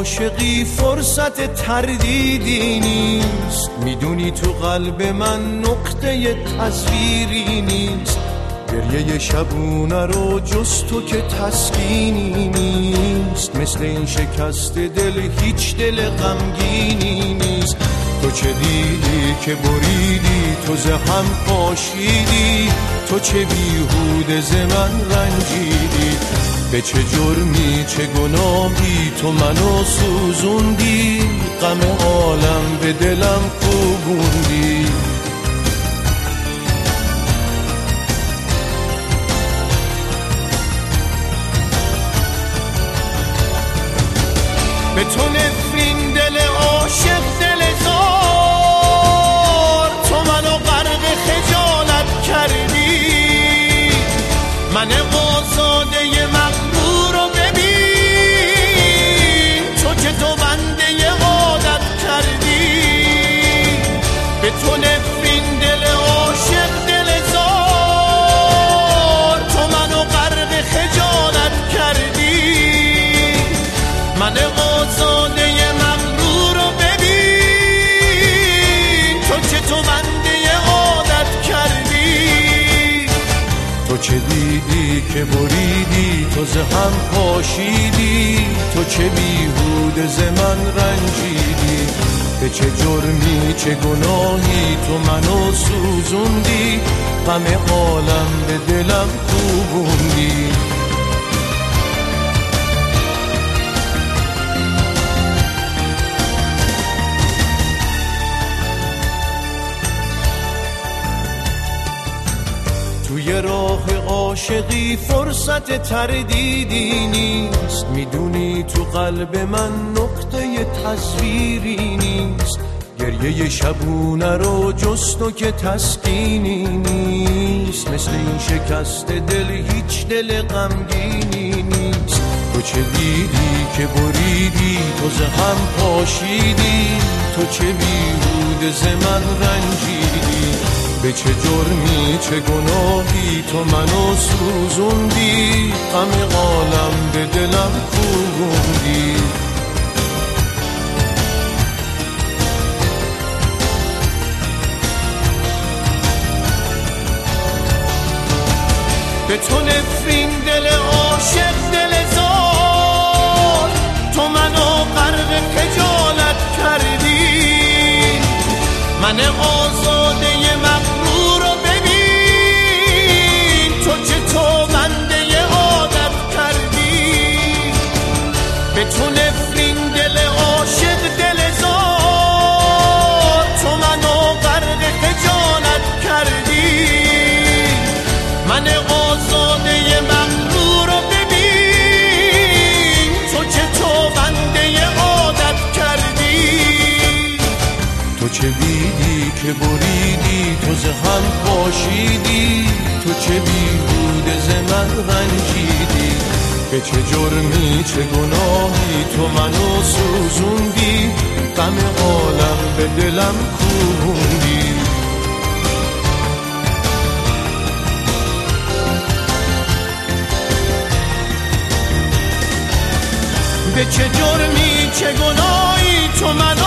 عاشقی فرصت تردیدی نیست، میدونی تو قلب من نقطه تصویری نیست. گریه شبونه رو جز تو که تسکینی نیست، مثل این شکست دل هیچ دل غمگینی نیست. تو چه دیدی که بریدی، تو ز هم پاشیدی، تو چه بیهوده ز من رنجیدی. به چه جرمی چه گناهی تو منو سوزوندی، غم عالم به دلم کوبوندی. به تو نفرین دل عاشق دل زار، تو منو غرق خجالت کردی. من آزاده مغرور رو ببین، تو که تو بنده عادت کردی. به تو نفرین دل عاشق دل زار، تو منو غرق خجالت کردی. من آزاده مغرور رو ببین، تو که تو بنده عادت کردی. تو چه دیدی که بریدی، تو ز هم پاشیدی، تو چه بیهوده ز من رنجیدی. به چه جرمی چه گناهی تو منو سوزوندی، غم عالم به دلم کوبوندی. توی راه عاشقی فرصت تردیدی نیست، میدونی تو قلب من نقطه تصویری نیست. گریه شبونه رو جز تو که تسکینی نیست، مثل این شکست دل هیچ دل غمگینی نیست. تو چه دیدی که بریدی، تو ز هم پاشیدی، تو چه بیهوده ز من رنجیدی. به چه جرمی چه گناهی تو منو سوزوندی، غم عالم به دلم کوبوندی. به تو نفرین دل عاشق دل زار، تو منو غرق خجالت کردی. من آزاده مغرور رو ببین، تو چه تو بنده عادت کردی. به تو نفرین دل عاشق دل زار، تو منو غرق خجالت کردی. من آزاده مغرور رو ببین، تو چه تو بنده عادت کردی. تو چه دیدی که بریدی، تو ز هم پاشیدی، تو چه بیهوده ز من رنجیدی. به چه جرمی چه گناهی تو منو سوزوندی، غم عالم به دلم کوبوندی. به چه جرمی چه گناهی تو منو